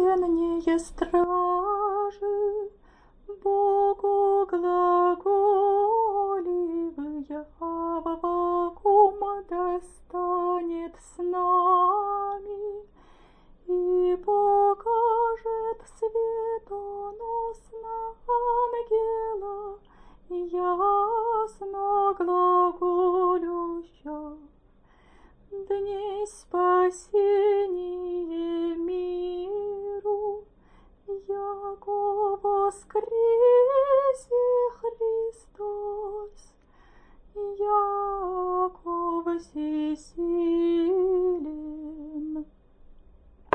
блаженнее стражи, Богу глаголивая, Аввакум достанет с нами и покажет светоносно ангела, ясно глаголюща. Дней спасения миру, яко воскресе Христос, яко воссиял